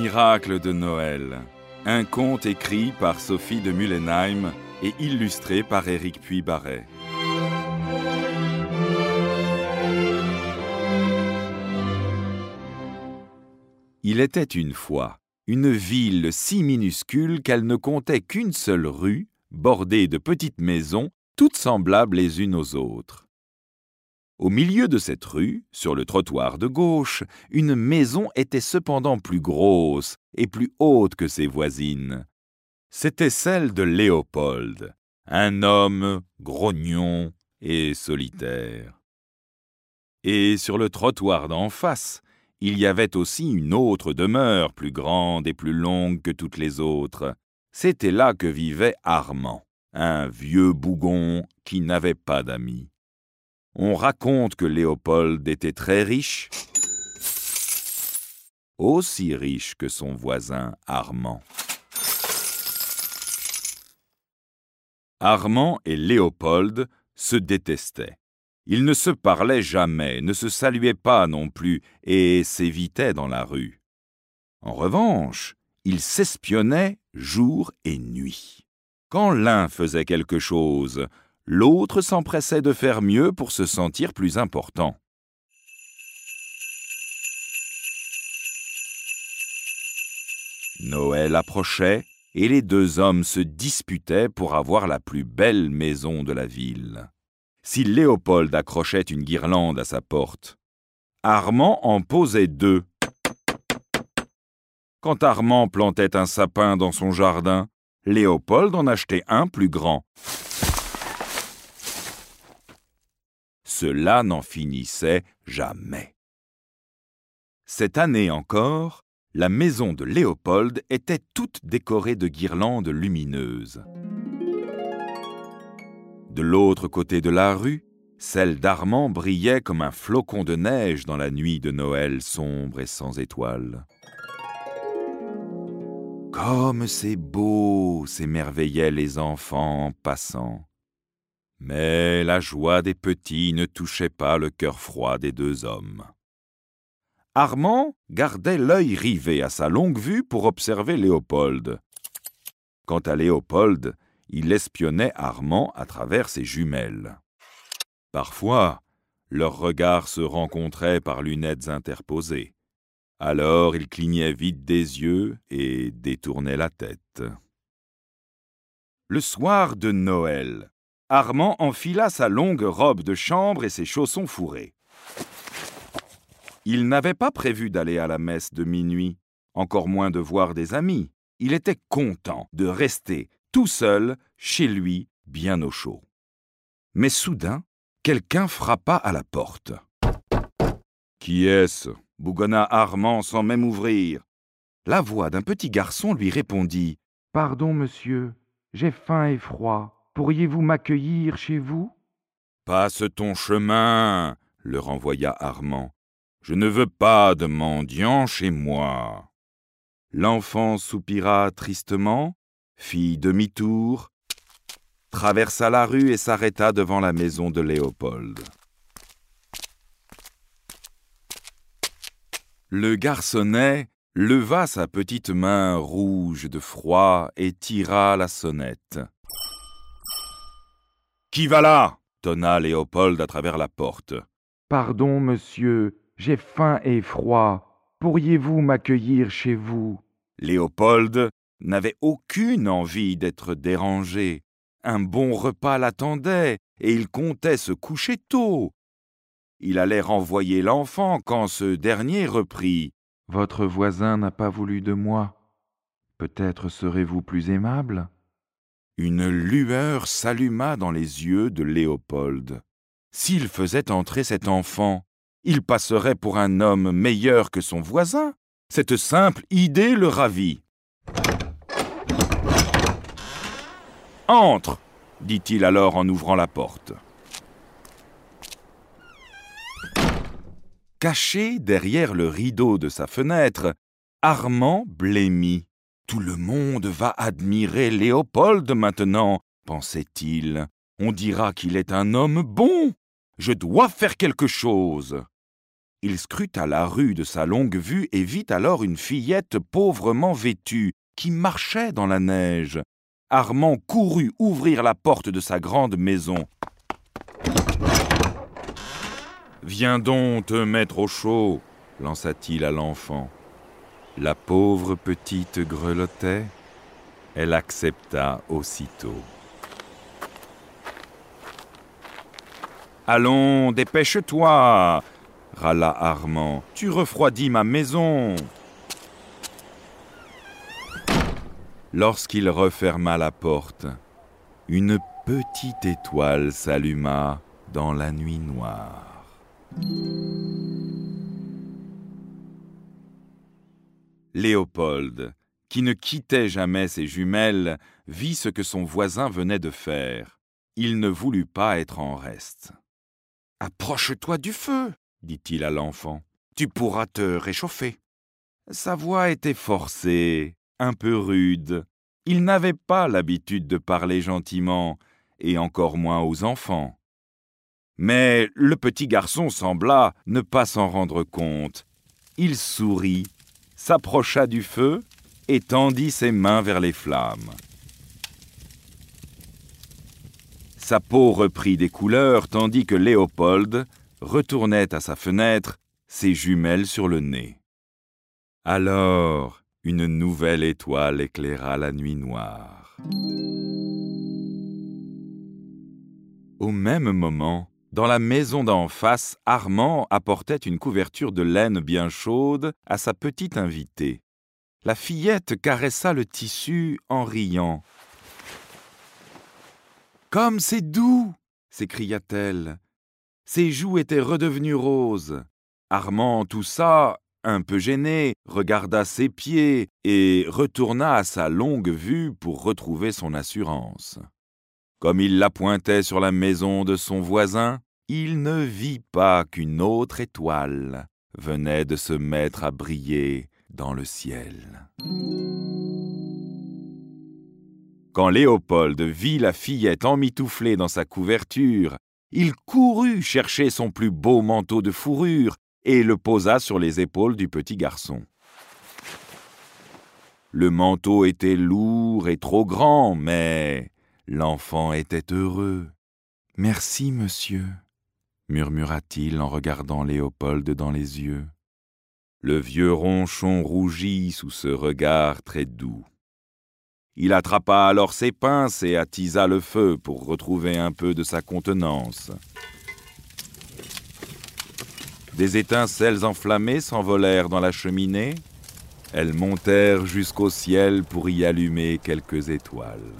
miracle de Noël. Un conte écrit par Sophie de Mullenheim et illustré par Éric Puybarret. Il était une fois une ville si minuscule qu'elle ne comptait qu'une seule rue, bordée de petites maisons, toutes semblables les unes aux autres. Au milieu de cette rue, sur le trottoir de gauche, une maison était cependant plus grosse et plus haute que ses voisines. C'était celle de Léopold, un homme grognon et solitaire. Et sur le trottoir d'en face, il y avait aussi une autre demeure plus grande et plus longue que toutes les autres. C'était là que vivait Armand, un vieux bougon qui n'avait pas d'amis. On raconte que Léopold était très riche, aussi riche que son voisin Armand. Armand et Léopold se détestaient. Ils ne se parlaient jamais, ne se saluaient pas non plus et s'évitaient dans la rue. En revanche, ils s'espionnaient jour et nuit. Quand l'un faisait quelque chose, l'autre s'empressait de faire mieux pour se sentir plus important. Noël approchait et les deux hommes se disputaient pour avoir la plus belle maison de la ville. Si Léopold accrochait une guirlande à sa porte, Armand en posait 2. Quand Armand plantait un sapin dans son jardin, Léopold en achetait un plus grand. Cela n'en finissait jamais. Cette année encore, la maison de Léopold était toute décorée de guirlandes lumineuses. De l'autre côté de la rue, celle d'Armand brillait comme un flocon de neige dans la nuit de Noël sombre et sans étoiles. « Comme c'est beau !» s'émerveillaient les enfants en passant. Mais la joie des petits ne touchait pas le cœur froid des deux hommes. Armand gardait l'œil rivé à sa longue vue pour observer Léopold. Quant à Léopold, il espionnait Armand à travers ses jumelles. Parfois, leurs regards se rencontraient par lunettes interposées. Alors il clignait vite des yeux et détournait la tête. Le soir de Noël, Armand enfila sa longue robe de chambre et ses chaussons fourrés. Il n'avait pas prévu d'aller à la messe de minuit, encore moins de voir des amis. Il était content de rester tout seul chez lui, bien au chaud. Mais soudain, quelqu'un frappa à la porte. « Qui est-ce » bougonna Armand sans même ouvrir. La voix d'un petit garçon lui répondit. « Pardon, monsieur, j'ai faim et froid. Pourriez-vous m'accueillir chez vous ?»« Passe ton chemin » le renvoya Armand. « Je ne veux pas de mendiants chez moi. » L'enfant soupira tristement, fit demi-tour, traversa la rue et s'arrêta devant la maison de Léopold. Le garçonnet leva sa petite main rouge de froid et tira la sonnette. « Qui va là ?» tonna Léopold à travers la porte. « Pardon, monsieur, j'ai faim et froid. Pourriez-vous m'accueillir chez vous ?» Léopold n'avait aucune envie d'être dérangé. Un bon repas l'attendait et il comptait se coucher tôt. Il allait renvoyer l'enfant quand ce dernier reprit. « Votre voisin n'a pas voulu de moi. Peut-être serez-vous plus aimable ?» Une lueur s'alluma dans les yeux de Léopold. S'il faisait entrer cet enfant, il passerait pour un homme meilleur que son voisin. Cette simple idée le ravit. « Entre !» dit-il alors en ouvrant la porte. Caché derrière le rideau de sa fenêtre, Armand blêmit. « Tout le monde va admirer Léopold maintenant, » pensait-il. « On dira qu'il est un homme bon. Je dois faire quelque chose. » Il scruta la rue de sa longue vue et vit alors une fillette pauvrement vêtue qui marchait dans la neige. Armand courut ouvrir la porte de sa grande maison. « Viens donc te mettre au chaud » lança-t-il à l'enfant. La pauvre petite grelottait. Elle accepta aussitôt. « Allons, dépêche-toi » râla Armand. « Tu refroidis ma maison !» Lorsqu'il referma la porte, une petite étoile s'alluma dans la nuit noire. Léopold, qui ne quittait jamais ses jumelles, vit ce que son voisin venait de faire. Il ne voulut pas être en reste. « Approche-toi du feu !» dit-il à l'enfant. « Tu pourras te réchauffer. » Sa voix était forcée, un peu rude. Il n'avait pas l'habitude de parler gentiment, et encore moins aux enfants. Mais le petit garçon sembla ne pas s'en rendre compte. Il sourit, s'approcha du feu et tendit ses mains vers les flammes. Sa peau reprit des couleurs, tandis que Léopold retournait à sa fenêtre, ses jumelles sur le nez. Alors, une nouvelle étoile éclaira la nuit noire. Au même moment, dans la maison d'en face, Armand apportait une couverture de laine bien chaude à sa petite invitée. La fillette caressa le tissu en riant. « Comme c'est doux !» s'écria-t-elle. Ses joues étaient redevenues roses. Armand toussa, un peu gêné, regarda ses pieds et retourna à sa longue vue pour retrouver son assurance. Comme il la pointait sur la maison de son voisin, il ne vit pas qu'une autre étoile venait de se mettre à briller dans le ciel. Quand Léopold vit la fillette emmitouflée dans sa couverture, il courut chercher son plus beau manteau de fourrure et le posa sur les épaules du petit garçon. Le manteau était lourd et trop grand, mais l'enfant était heureux. « Merci, monsieur » murmura-t-il en regardant Léopold dans les yeux. Le vieux ronchon rougit sous ce regard très doux. Il attrapa alors ses pinces et attisa le feu pour retrouver un peu de sa contenance. Des étincelles enflammées s'envolèrent dans la cheminée. Elles montèrent jusqu'au ciel pour y allumer quelques étoiles.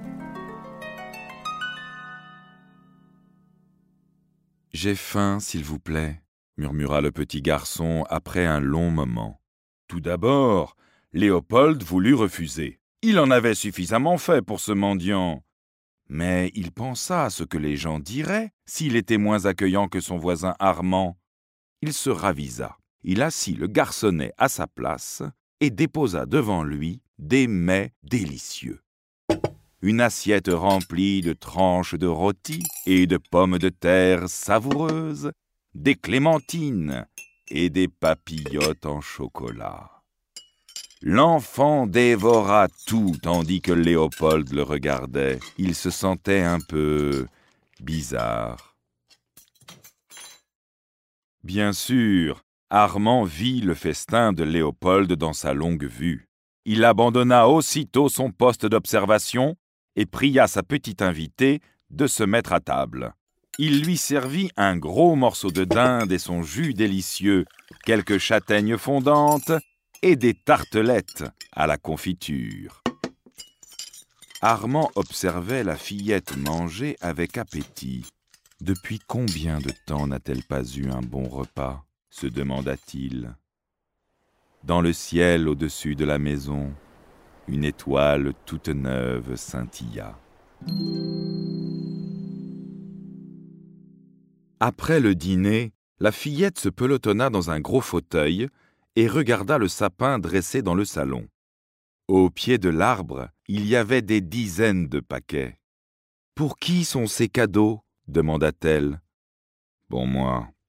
« J'ai faim, s'il vous plaît » murmura le petit garçon après un long moment. Tout d'abord, Léopold voulut refuser. Il en avait suffisamment fait pour ce mendiant. Mais il pensa à ce que les gens diraient s'il était moins accueillant que son voisin Armand. Il se ravisa. Il assit le garçonnet à sa place et déposa devant lui des mets délicieux. Une assiette remplie de tranches de rôti et de pommes de terre savoureuses, des clémentines et des papillotes en chocolat. L'enfant dévora tout tandis que Léopold le regardait. Il se sentait un peu bizarre. Bien sûr, Armand vit le festin de Léopold dans sa longue vue. Il abandonna aussitôt son poste d'observation et pria sa petite invitée de se mettre à table. Il lui servit un gros morceau de dinde et son jus délicieux, quelques châtaignes fondantes et des tartelettes à la confiture. Armand observait la fillette manger avec appétit. « Depuis combien de temps n'a-t-elle pas eu un bon repas ?» se demanda-t-il. Dans le ciel au-dessus de la maison, une étoile toute neuve scintilla. Après le dîner, la fillette se pelotonna dans un gros fauteuil et regarda le sapin dressé dans le salon. Au pied de l'arbre, il y avait des dizaines de paquets. « Pour qui sont ces cadeaux ?» demanda-t-elle. « Pour moi »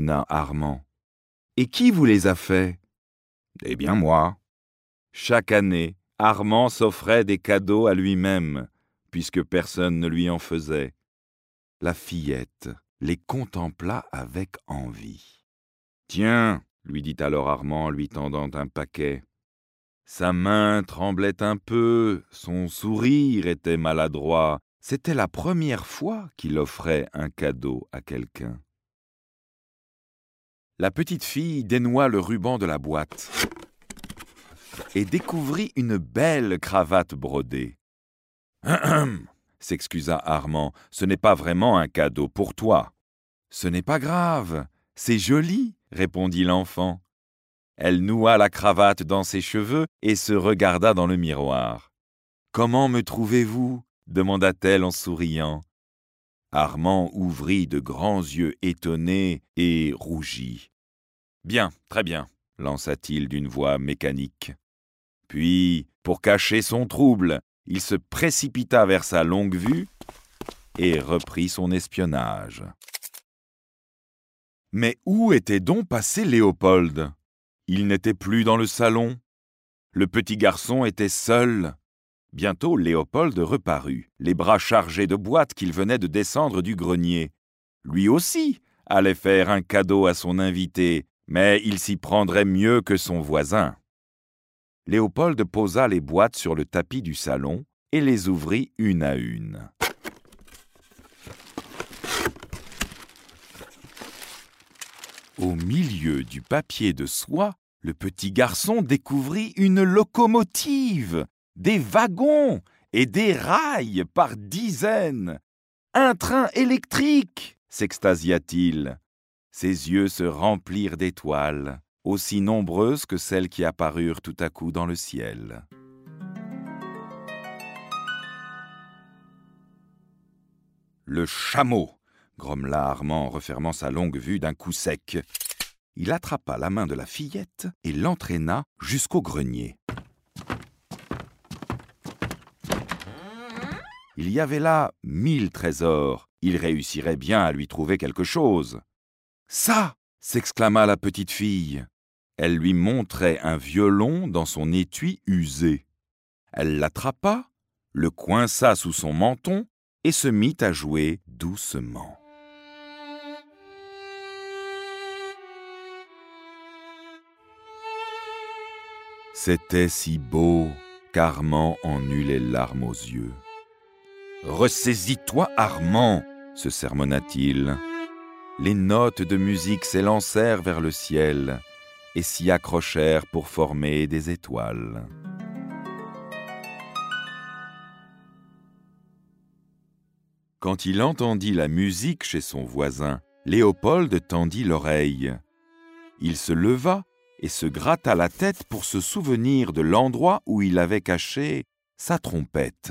marmonna Armand. Et qui vous les a faits ? Eh bien moi. Chaque année, Armand s'offrait des cadeaux à lui-même, puisque personne ne lui en faisait. La fillette les contempla avec envie. « Tiens, lui dit alors Armand en lui tendant un paquet. Sa main tremblait un peu, son sourire était maladroit. C'était la première fois qu'il offrait un cadeau à quelqu'un. La petite fille dénoua le ruban de la boîte et découvrit une belle cravate brodée. « Ahem !» s'excusa Armand, « ce n'est pas vraiment un cadeau pour toi. »« Ce n'est pas grave, c'est joli, » répondit l'enfant. Elle noua la cravate dans ses cheveux et se regarda dans le miroir. « Comment me trouvez-vous » demanda-t-elle en souriant. Armand ouvrit de grands yeux étonnés et rougit. « Bien, très bien, » lança-t-il d'une voix mécanique. Puis, pour cacher son trouble, il se précipita vers sa longue-vue et reprit son espionnage. Mais où était donc passé Léopold ? Il n'était plus dans le salon. Le petit garçon était seul. Bientôt, Léopold reparut, les bras chargés de boîtes qu'il venait de descendre du grenier. Lui aussi allait faire un cadeau à son invité, mais il s'y prendrait mieux que son voisin. Léopold posa les boîtes sur le tapis du salon et les ouvrit une à une. Au milieu du papier de soie, le petit garçon découvrit une locomotive, des wagons et des rails par dizaines. « Un train électrique !» s'extasia-t-il. Ses yeux se remplirent d'étoiles, aussi nombreuses que celles qui apparurent tout à coup dans le ciel. « Le chameau !» grommela Armand en refermant sa longue-vue d'un coup sec. Il attrapa la main de la fillette et l'entraîna jusqu'au grenier. Il y avait là 1000 trésors. Il réussirait bien à lui trouver quelque chose. « Ça !» s'exclama la petite fille. Elle lui montrait un violon dans son étui usé. Elle l'attrapa, le coinça sous son menton et se mit à jouer doucement. C'était si beau qu'Armand en eut les larmes aux yeux. « Ressaisis-toi, Armand !» se sermonna-t-il. Les notes de musique s'élancèrent vers le ciel et s'y accrochèrent pour former des étoiles. Quand il entendit la musique chez son voisin, Léopold tendit l'oreille. Il se leva et se gratta la tête pour se souvenir de l'endroit où il avait caché sa trompette.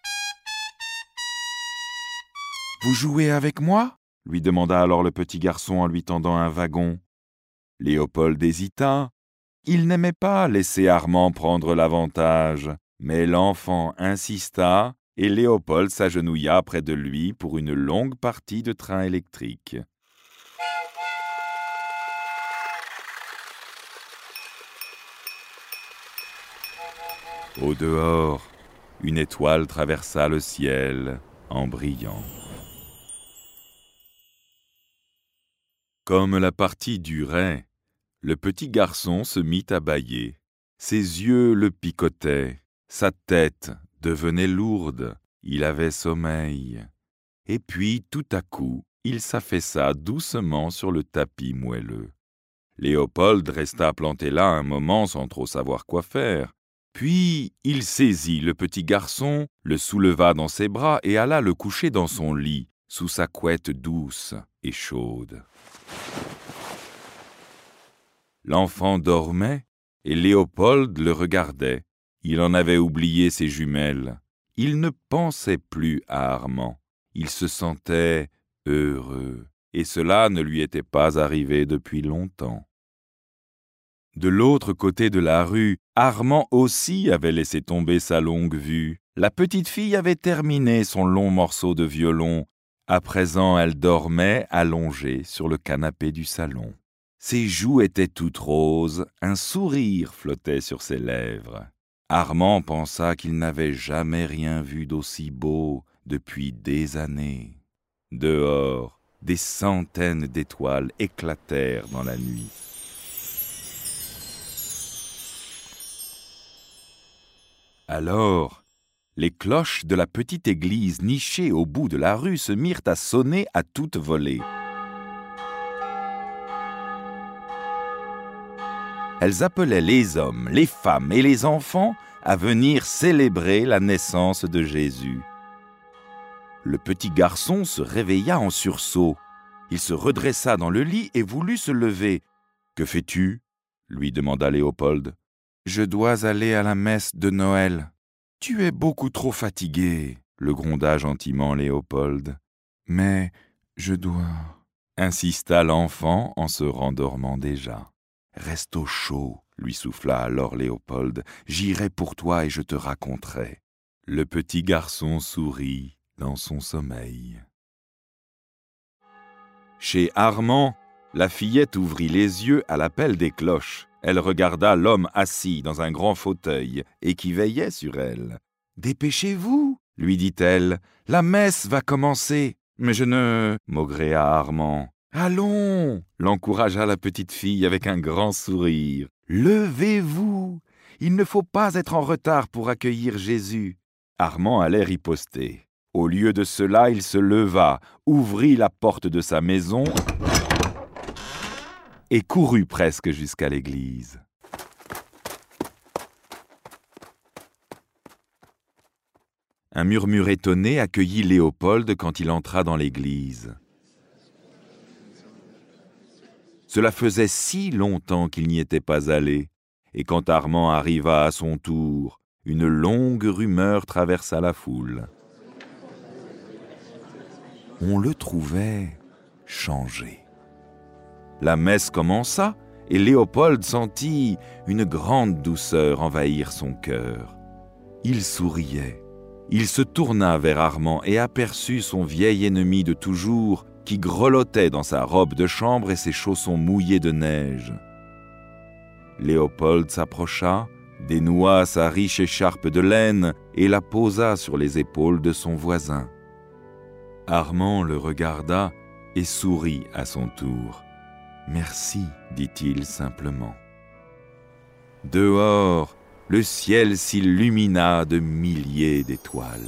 « Vous jouez avec moi ?» lui demanda alors le petit garçon en lui tendant un wagon. Léopold hésita. Il n'aimait pas laisser Armand prendre l'avantage, mais l'enfant insista et Léopold s'agenouilla près de lui pour une longue partie de train électrique. Au dehors, une étoile traversa le ciel en brillant. Comme la partie durait, le petit garçon se mit à bâiller. Ses yeux le picotaient, sa tête devenait lourde, il avait sommeil. Et puis, tout à coup, il s'affaissa doucement sur le tapis moelleux. Léopold resta planté là un moment sans trop savoir quoi faire. Puis, il saisit le petit garçon, le souleva dans ses bras et alla le coucher dans son lit, sous sa couette douce et chaude. L'enfant dormait et Léopold le regardait. Il en avait oublié ses jumelles. Il ne pensait plus à Armand. Il se sentait heureux, et cela ne lui était pas arrivé depuis longtemps. De l'autre côté de la rue, Armand aussi avait laissé tomber sa longue-vue. La petite fille avait terminé son long morceau de violon. À présent, elle dormait allongée sur le canapé du salon. Ses joues étaient toutes roses, un sourire flottait sur ses lèvres. Armand pensa qu'il n'avait jamais rien vu d'aussi beau depuis des années. Dehors, des centaines d'étoiles éclatèrent dans la nuit. Alors, les cloches de la petite église nichée au bout de la rue se mirent à sonner à toute volée. Elles appelaient les hommes, les femmes et les enfants à venir célébrer la naissance de Jésus. Le petit garçon se réveilla en sursaut. Il se redressa dans le lit et voulut se lever. « Que fais-tu » lui demanda Léopold. « Je dois aller à la messe de Noël. »« Tu es beaucoup trop fatigué, » le gronda gentiment Léopold. « Mais je dois... » insista l'enfant en se rendormant déjà. « Reste au chaud, » lui souffla alors Léopold. « J'irai pour toi et je te raconterai. » Le petit garçon sourit dans son sommeil. Chez Armand, la fillette ouvrit les yeux à l'appel des cloches. Elle regarda l'homme assis dans un grand fauteuil et qui veillait sur elle. « Dépêchez-vous, » lui dit-elle, « la messe va commencer. »« Mais je ne... » maugréa Armand. « Allons » l'encouragea la petite fille avec un grand sourire. « Levez-vous, il ne faut pas être en retard pour accueillir Jésus. » Armand allait riposter. Au lieu de cela, il se leva, ouvrit la porte de sa maison et courut presque jusqu'à l'église. Un murmure étonné accueillit Léopold quand il entra dans l'église. Cela faisait si longtemps qu'il n'y était pas allé, et quand Armand arriva à son tour, une longue rumeur traversa la foule. On le trouvait changé. La messe commença et Léopold sentit une grande douceur envahir son cœur. Il souriait. Il se tourna vers Armand et aperçut son vieil ennemi de toujours qui grelottait dans sa robe de chambre et ses chaussons mouillés de neige. Léopold s'approcha, dénoua sa riche écharpe de laine et la posa sur les épaules de son voisin. Armand le regarda et sourit à son tour. « Merci, » dit-il simplement. Dehors, le ciel s'illumina de milliers d'étoiles.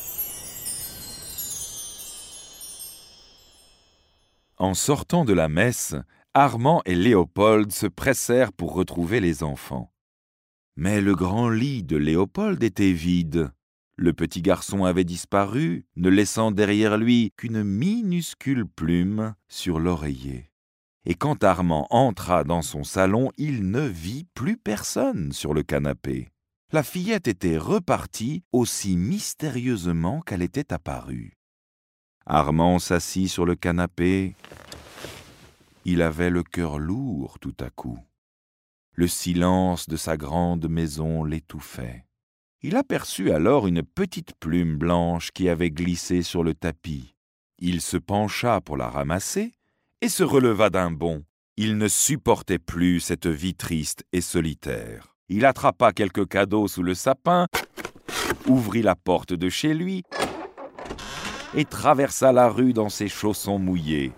En sortant de la messe, Armand et Léopold se pressèrent pour retrouver les enfants. Mais le grand lit de Léopold était vide. Le petit garçon avait disparu, ne laissant derrière lui qu'une minuscule plume sur l'oreiller. Et quand Armand entra dans son salon, il ne vit plus personne sur le canapé. La fillette était repartie aussi mystérieusement qu'elle était apparue. Armand s'assit sur le canapé. Il avait le cœur lourd tout à coup. Le silence de sa grande maison l'étouffait. Il aperçut alors une petite plume blanche qui avait glissé sur le tapis. Il se pencha pour la ramasser et se releva d'un bond. Il ne supportait plus cette vie triste et solitaire. Il attrapa quelques cadeaux sous le sapin, ouvrit la porte de chez lui et traversa la rue dans ses chaussons mouillés.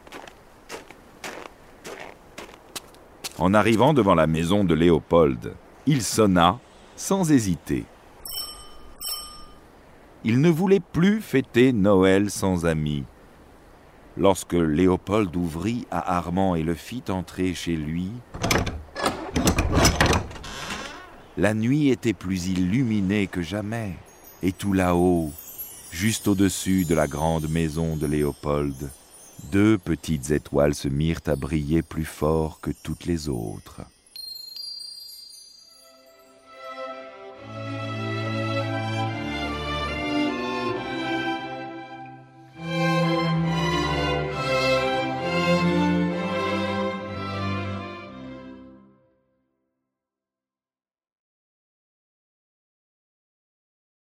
En arrivant devant la maison de Léopold, il sonna sans hésiter. Il ne voulait plus fêter Noël sans amis. Lorsque Léopold ouvrit à Armand et le fit entrer chez lui, la nuit était plus illuminée que jamais, et tout là-haut, juste au-dessus de la grande maison de Léopold, 2 petites étoiles se mirent à briller plus fort que toutes les autres.